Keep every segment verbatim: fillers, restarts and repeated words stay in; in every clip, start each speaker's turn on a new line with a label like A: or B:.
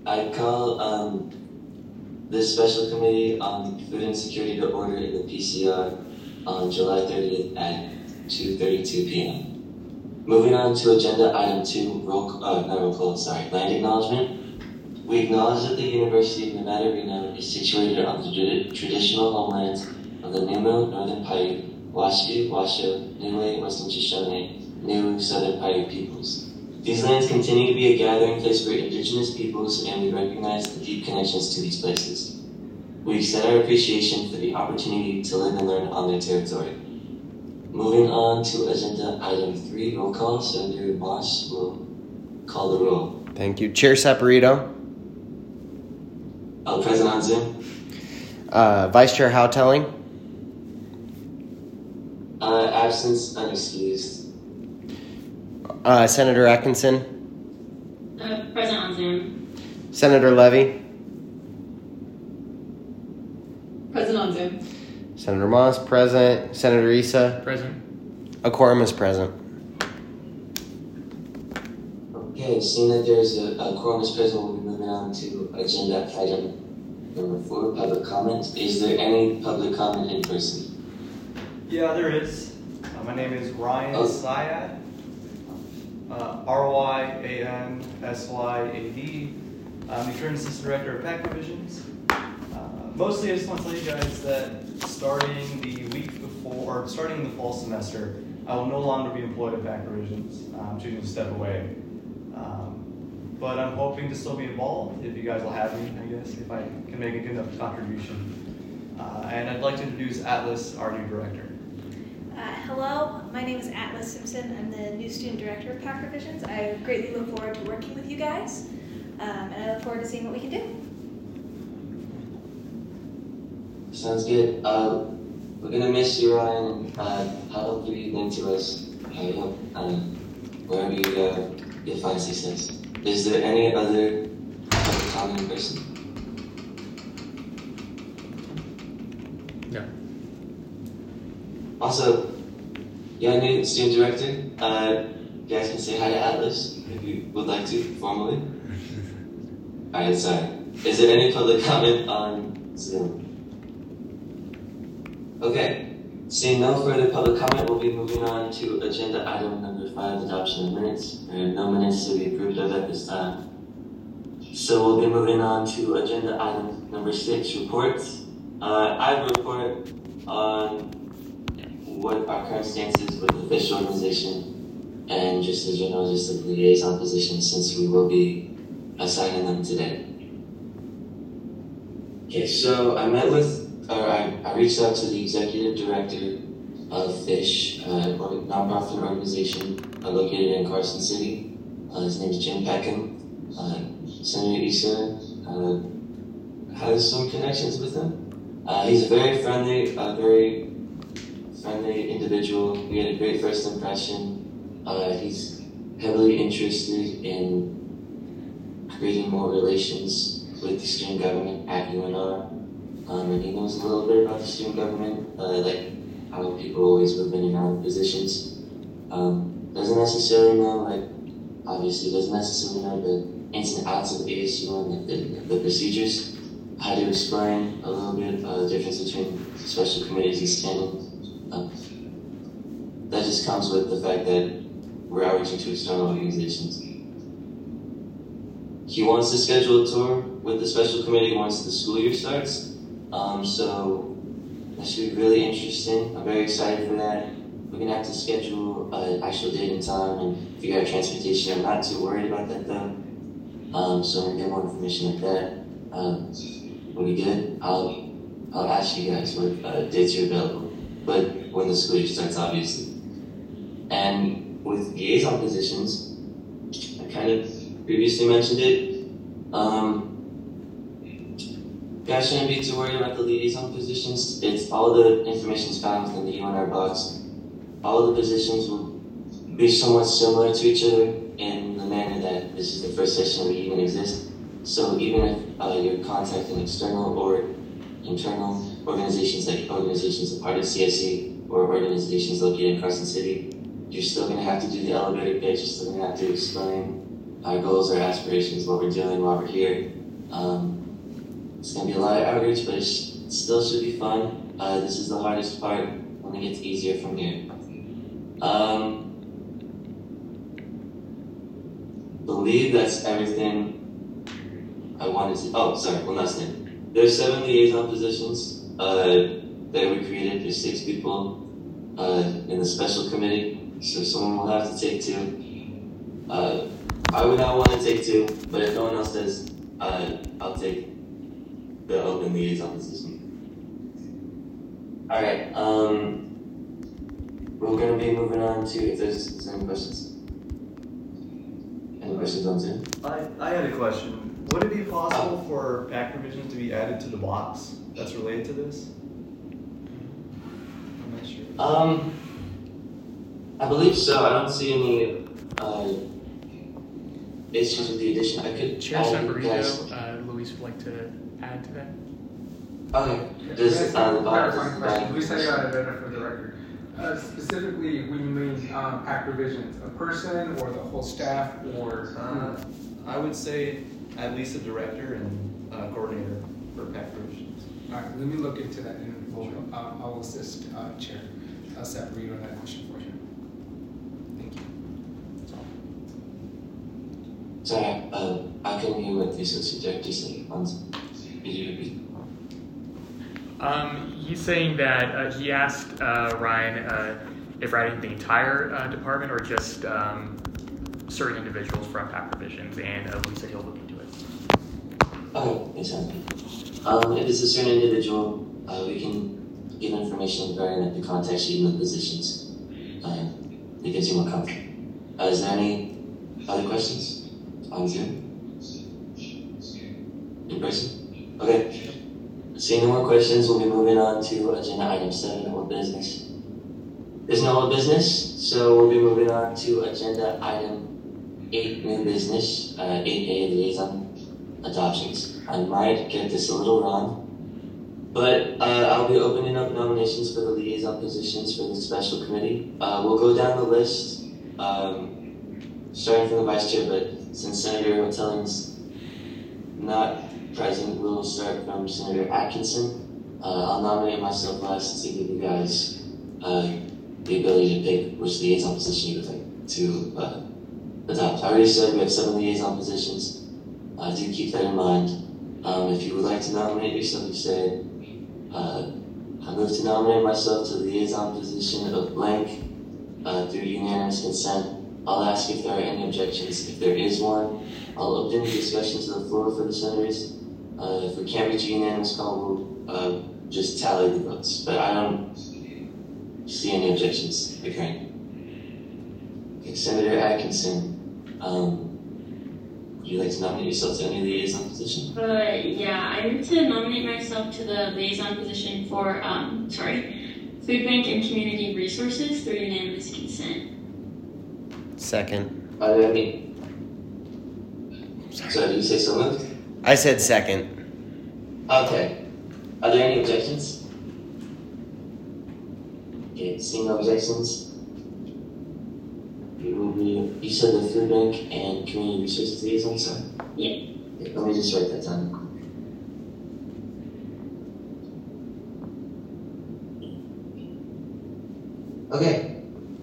A: I call um, this special committee on food insecurity to order in the P C R on July thirtieth at two thirty-two p m Moving on to agenda item two, roll, uh, not roll call, sorry, land acknowledgement. We acknowledge that the University of Nevada, Reno is situated on the trad- traditional homelands of the Numo, Northern Paiute, Washu, Washoe, Niue, Western Shoshone, Niue, Southern Paiute peoples. These lands continue to be a gathering place for indigenous peoples, and we recognize the deep connections to these places. We extend our appreciation for the opportunity to live and learn on their territory. Moving on to agenda item three, roll call. Senator Moss will call the roll.
B: Thank you. Chair Saporito.
A: Uh, present on Zoom.
B: Uh, Vice Chair Houghtelling.
A: Uh, absence unexcused.
B: Uh, Senator Atkinson.
C: Uh, present on Zoom.
B: Senator Levy.
C: Present on Zoom.
B: Senator Moss, present. Senator Issa.
D: Present.
B: A quorum is present.
A: Okay, seeing that there's a, a quorum is present, we'll be moving on to agenda item number four, public comment. Is there any public comment in person?
D: Yeah, there is. Uh, my name is Ryan
A: Oh.
D: Syed. Uh, R Y A N S Y A D. I'm the current assistant director of PAC Provisions. Uh, mostly, I just want to tell you guys that starting the week before, or starting the fall semester, I will no longer be employed at PAC Provisions. I'm choosing to step away. Um, but I'm hoping to still be involved if you guys will have me, I guess, if I can make a good enough contribution. Uh, and I'd like to introduce Atlas, our new director.
E: Uh, hello, my name is Atlas Simpson. I'm the new student director of PAC Provisions. I greatly look forward to working with you guys, um, and I look forward to seeing what we can do.
A: Sounds good. Uh, we're gonna miss you, Ryan. Uh, how hope you evening to us. I hope um, wherever you go, you'll find success. Is there any other public comment in person?
D: No.
A: Also, yeah, new student director. Uh, you guys can say hi to Atlas if you would like to formally. Alright, sorry. Is there any public comment on Zoom? Okay. Seeing no further public comment, we'll be moving on to agenda item number five, adoption of minutes. There are no minutes to be approved of at this time. So we'll be moving on to agenda item number six, reports. Uh, I have a report on what our current stance is with the FISH organization and just the general just the liaison position, since we will be assigning them today. Okay, so I met with Or I, I reached out to the executive director of FISH, uh, a nonprofit organization uh, located in Carson City. Uh, his name is Jim Peckham. Uh, Senator Issa uh, has some connections with him. Uh, he's a very friendly, uh, very friendly individual. We had a great first impression. Uh, he's heavily interested in creating more relations with the student government at U N R. Um, and he knows a little bit about the student government, uh, like how people always move in and out of positions. Um, doesn't necessarily know, like, obviously doesn't necessarily know the ins and outs of A S U and the, the, the procedures, how to explain a little bit uh, the difference between special committees and standing. Um, that just comes with the fact that we're outreaching to external organizations. He wants to schedule a tour with the special committee once the school year starts. Um, so that should be really interesting. I'm very excited for that. We're gonna have to schedule an actual date and time and figure out transportation. I'm not too worried about that though. Um, so I'm gonna get more information like that. Um, when we get it, I'll I'll ask you guys what uh, dates are available. But when the school year starts, obviously. And with liaison positions, I kind of previously mentioned it. Um, You guys shouldn't be too worried about the liaison positions. It's all the information is found within the U N R box. All of the positions will be somewhat similar to each other in the manner that this is the first session we even exist. So even if uh, you're contacting external or internal organizations, like organizations a part of C S E or organizations located in Carson City, you're still going to have to do the elevator pitch. You're still going to have to explain our goals, our aspirations, what we're doing, why we're here. Um, it's going to be a lot of outreach, but it, sh- it still should be fun. Uh, this is the hardest part, when it gets easier from here. Um, believe that's everything I wanted to. Oh, sorry, one last thing. There's seven liaison positions uh, that were created. There's six people uh, in the special committee, so someone will have to take two. Uh, I would not want to take two, but if no one else does, uh, I'll take the open liaison position. All right. Um, we're going to be moving on to if there's, is there any questions. Any questions on Zoom?
D: I, I had a question. Would it be possible for PAC provisions to be added to the box that's related to this? I'm not sure.
A: Um, I believe so. I don't see any uh, issues with the addition. I could
F: Chair
A: add you guys.
F: Savarino, uh, Luis would like to add to that.
A: Okay. Does uh, the box?
G: Clarifying question. We say uh, for the record. Uh, specifically, when you mean um, PAC provisions, a person or the whole staff or?
D: Uh, I would say at least a director and uh, coordinator for PAC provisions.
G: All right, let me look into that and we'll, uh, I'll assist uh, Chair uh, Savarino on that question for you. Thank you.
A: Sorry, uh, I couldn't hear what the associate director said. Could you repeat?
F: Um, he's saying that uh, he asked uh, Ryan uh, if writing the entire uh, department or just um, certain individuals from PAC provisions, and uh, Luis said he'll look into it.
A: Okay, makes sense. Um, if it's a certain individual, uh, we can give information regarding like, the contact sheet and the positions. Uh, it gives you more comfort. Uh, is there any other questions on Zoom? In person? Okay. Seeing no more questions, we'll be moving on to agenda item seven, old business. There's no old business, so we'll be moving on to agenda item eight, new business, uh, eight A, liaison adoptions. I might get this a little wrong, but uh, I'll be opening up nominations for the liaison positions for the special committee. Uh, we'll go down the list, um, starting from the vice chair, but since Senator Hotelling's not present, we'll start from Senator Atkinson. Uh, I'll nominate myself last to give you guys uh, the ability to pick which liaison position you would like to uh, adopt. I already said we have seven liaison positions. Uh, do keep that in mind. Um, if you would like to nominate yourself, you say, uh, I move to nominate myself to the liaison position of blank uh, through unanimous consent. I'll ask if there are any objections. If there is one, I'll open the discussion to the floor for the senators. Uh, if we can't reach a unanimous call, we'll uh, just tally the votes. But I don't see any objections occurring. Okay, Senator Atkinson, um, would you like to nominate yourself to any liaison position?
C: Uh, yeah, I move to nominate myself to the liaison position for, um, sorry, Food Bank and Community Resources through unanimous consent.
B: Second.
A: Are there any? Sorry, did you say so moved?
B: I said second.
A: Okay. Are there any objections? Okay, seeing no objections. You will be, you said the Food Bank and Community Resources liaison, sorry?
C: Yeah.
A: Okay, let me just write that down. Okay.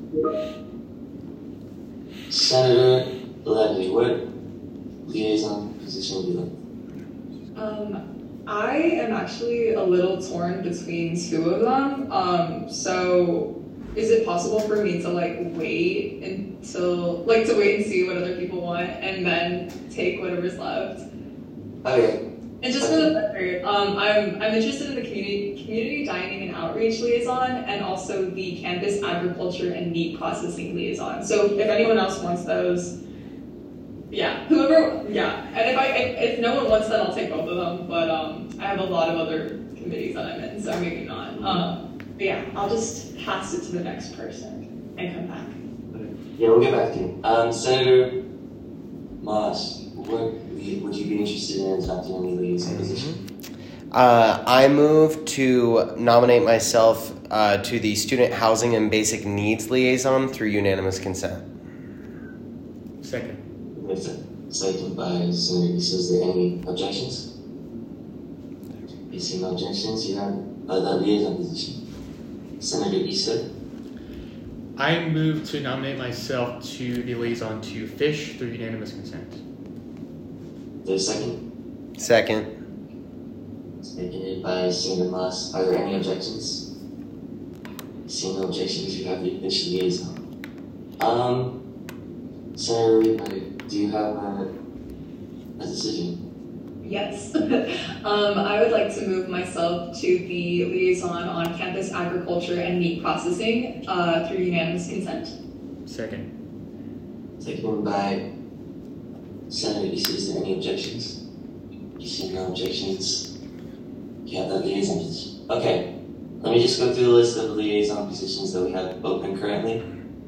A: Senator Levy, what liaison position would you like?
H: Um, I am actually a little torn between two of them. Um, so is it possible for me to like wait until, like to wait and see what other people want and then take whatever's left?
A: Okay.
H: And just for the record, um, I'm I'm interested in the community community dining and outreach liaison, and also the campus agriculture and meat processing liaison. So if anyone else wants those, yeah, whoever, yeah. And if I if, if no one wants that, I'll take both of them. But um, I have a lot of other committees that I'm in, so maybe not. Um, but yeah, I'll just pass it to the next person and come back.
A: Yeah, we'll get back to you. Um, Senator Moss, what would you be interested in adopting any liaison position?
B: Uh, I move to nominate myself uh, to the Student Housing and Basic Needs Liaison through unanimous consent.
F: Second.
A: Listen. second by Senator Issa. Is there any objections? You see no objections, you have uh, the liaison position. Senator Issa.
F: I move to nominate myself to the liaison to FISH through unanimous consent.
A: Is there a second?
B: Second.
A: Seconded by Senator Moss. Are there any objections? Seeing no objections, you have the FISH liaison. Um, Senator Reed, do you have a, a decision?
H: Yes. um, I would like to move myself to the liaison on campus agriculture and meat processing uh, through unanimous consent.
F: Second.
A: Seconded by Senator Issa. Is there any objections? You see no objections. You have that liaison position. Okay, let me just go through the list of liaison positions that we have open currently.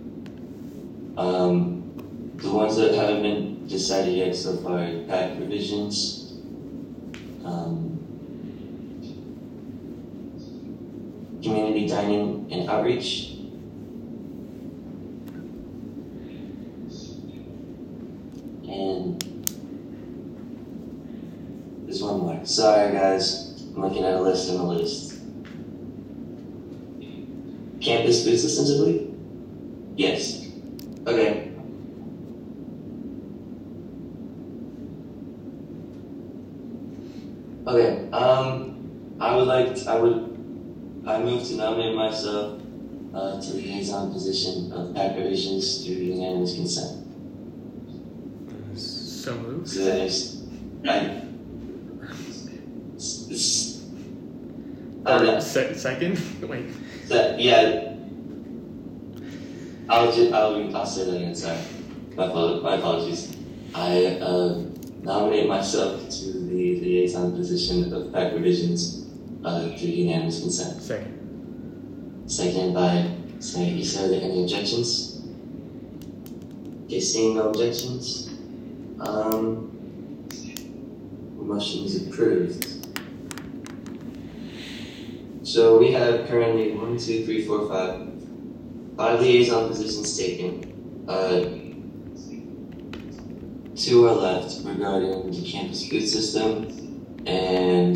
A: Um, the ones that haven't been decided yet so far: P A C provisions, um, community dining and outreach, and there's one more. Sorry, guys, I'm looking at a list and a list. Campus food systems, I believe? Yes. Okay. Okay, um, I would like to, I would, I move to nominate myself uh, to the liaison position of P A C provisions through unanimous consent.
F: So moved.
A: So that is, I, it's, it's,
F: Or
A: uh,
F: se- second? Wait.
A: that, yeah, I'll just, I'll, I'll say that again, sorry. My, apolo- my apologies. I uh, nominate myself to the liaison position of P A C provisions uh, through unanimous consent.
F: Second.
A: Seconded by Senator Issa. Are there any objections? Okay, seeing no objections, um, motion is approved. So we have currently one, two, three, four, five, five liaison positions taken. Uh, two are left regarding the campus food system and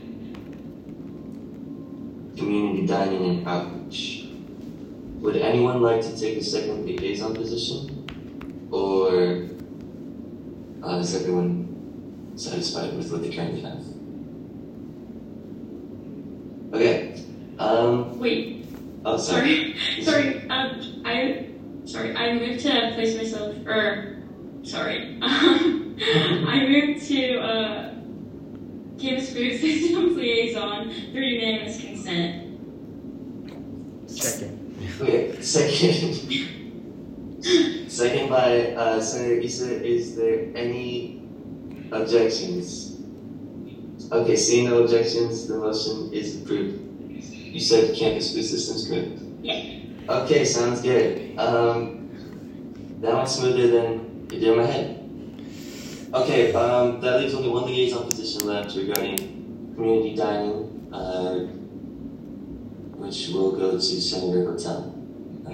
A: community dining and outreach. Would anyone like to take a second liaison position, or uh, is everyone satisfied with what they currently have? Okay. Um,
C: Wait,
A: oh, sorry.
C: sorry, sorry, um, I, sorry, I moved to place myself, or, sorry, um, I moved to, uh, campus food systems liaison through unanimous consent.
F: Second.
A: Okay, second. Second by uh, Senator Issa. Is there any objections? Okay, seeing no objections, the motion is approved. You said campus food systems, correct?
C: Yeah.
A: Okay, sounds good. Um, that went smoother than it did in my head. Okay, um, that leaves only one liaison position left regarding community dining, uh, which will go to Senator Hotel. Uh,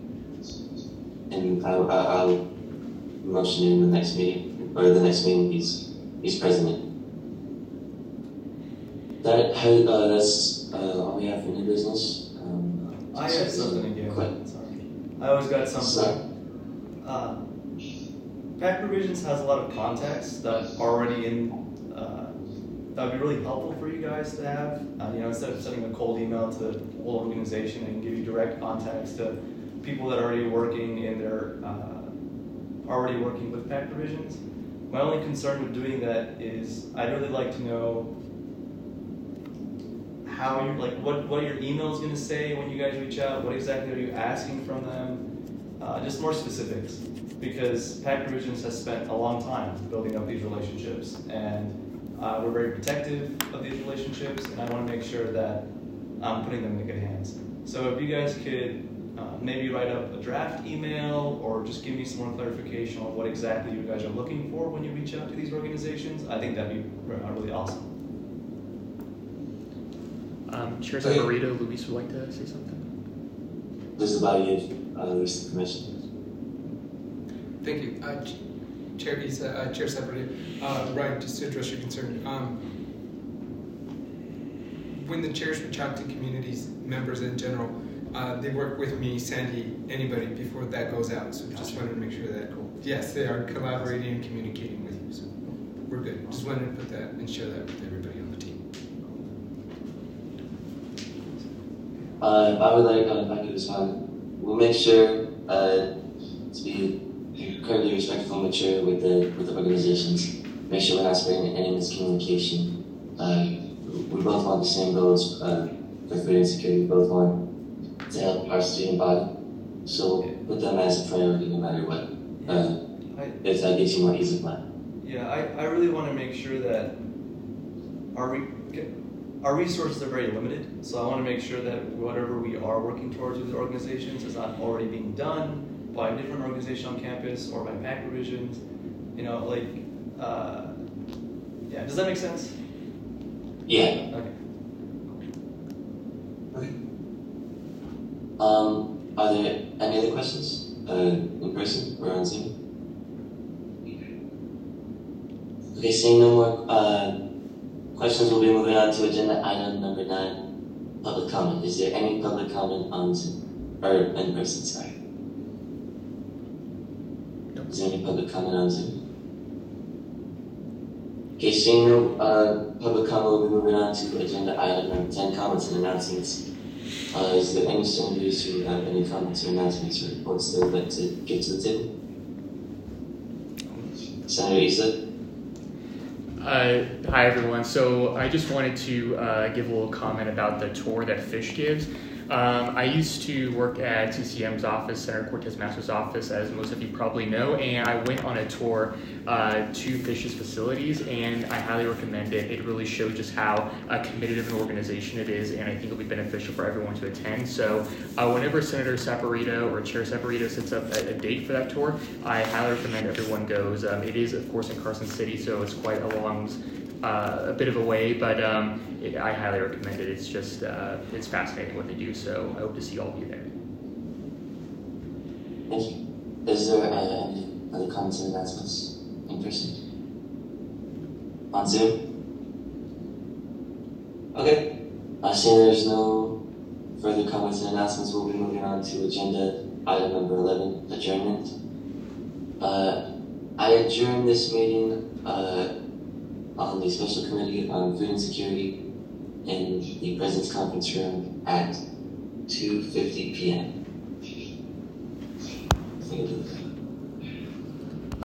A: and I'll, I'll motion in the next meeting, or the next meeting he's, he's president. That has, uh, that's uh, all we have for new business. Um,
D: I have something again.
A: Quit.
D: Sorry. I always got
A: Sorry.
D: something. Uh, P A C Provisions has a lot of contacts that's already in, uh, that would be really helpful for you guys to have. Uh, you know, instead of sending a cold email to the whole organization, and give you direct contacts to people that are already working in their, uh, already working with P A C Provisions. My only concern with doing that is I'd really like to know how you like what what your email is going to say when you guys reach out. What exactly are you asking from them? Uh, just more specifics, because P A C Provisions has spent a long time building up these relationships, and uh, we're very protective of these relationships, and I want to make sure that I'm putting them in good hands. So if you guys could uh, maybe write up a draft email, or just give me some more clarification on what exactly you guys are looking for when you reach out to these organizations, I think that'd be really awesome.
F: Um, Chair
A: Okay.
F: Samarito, Luis would like to say something.
A: This is about you, uh, Luis, the commission.
G: Thank you. Uh, j- Chair Isa, uh, Chair Separated, uh, Ryan, just to address your concern. Um, when the chairs reach out to communities, members in general, uh, they work with me, Sandy, anybody before that goes out. So just wanted to make sure that, cool. Yes, they are collaborating and communicating with you. So we're good. Just wanted to put that and share that with everybody on the team.
A: Uh, I would like, uh, if I could respond, we'll make sure uh, to be incredibly respectful and mature with the with the organizations. Make sure we're not spreading any miscommunication. Uh, we both want the same goals uh, for food insecurity. We both want to help our student body. So we'll put them as a priority no matter what. Uh,
D: I,
A: if that gives you more ease of mind.
D: Yeah, I, I really want to make sure that our re our resources are very limited. So I want to make sure that whatever we are working towards with organizations is not already being done by a different organization on campus or by PAC provisions. You know, like, uh, yeah, does that make sense?
A: Yeah.
D: Okay.
A: Okay. Um, are there any other questions? Uh, in person or on Zoom? Okay, seeing no more uh, questions, we'll be moving on to agenda item number nine, public comment. Is there any public comment on Zoom? Or in person, sorry. Is there any public comment on Zoom? Okay, seeing no uh, public comment, we'll be moving on to agenda item number ten, comments and announcements. Uh, is there any senators who have any comments or announcements or reports they would like to give to the table? Senator Issa?
F: Uh, hi everyone. So I just wanted to uh, give a little comment about the tour that Fish gives. Um, I used to work at C C M's office, Senator Cortez Master's office, as most of you probably know, and I went on a tour uh, to Fish's facilities, and I highly recommend it. It really showed just how uh, committed of an organization it is, and I think it'll be beneficial for everyone to attend. So uh, whenever Senator Saporito or Chair Saporito sets up a, a date for that tour, I highly recommend everyone goes. Um, it is, of course, in Carson City, so it's quite a long Uh, a bit of a way, but um, it, I highly recommend it. It's just, uh, it's fascinating what they do, so I hope to see all of you there.
A: Thank you. Is there uh, any other comments and announcements in person? On Zoom? Okay. Uh, seeing there's no further comments and announcements, we'll be moving on to agenda item number eleven, adjournment. Uh, I adjourn this meeting uh, on the Special Committee on Food Insecurity in the President's Conference Room at two fifty p m